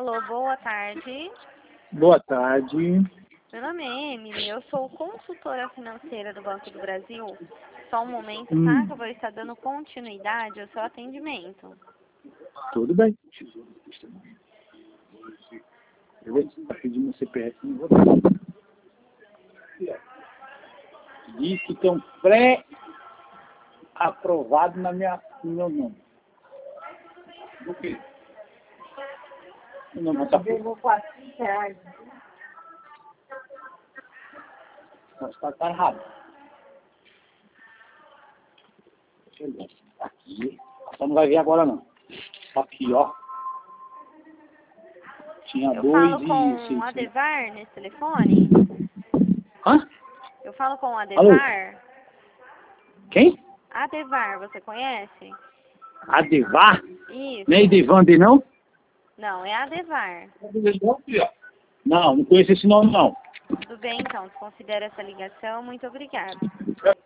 Alô, boa tarde. Boa tarde. Meu nome é Emily, eu sou consultora financeira do Banco do Brasil. Só um momento, tá? Que eu vou estar dando continuidade ao seu atendimento. Tudo bem. Eu vou pedir meu CPF, não vou dar. Diz que tem um pré-aprovado no meu nome. O quê? O nome tá Pegou R$400. Nossa, tá errado. Deixa eu ver. Aqui. Só não vai ver agora não. Aqui, ó. Tinha Eu dois falo e com o 600. Adevar nesse telefone? Hã? Eu falo com o Alô? Adevar? Quem? Adevar, você conhece? Adevar? Isso. Nem Devander, não? Não, é Adevar. Não, não conheço esse nome, não. Tudo bem, então. Desconsidera essa ligação. Muito obrigada.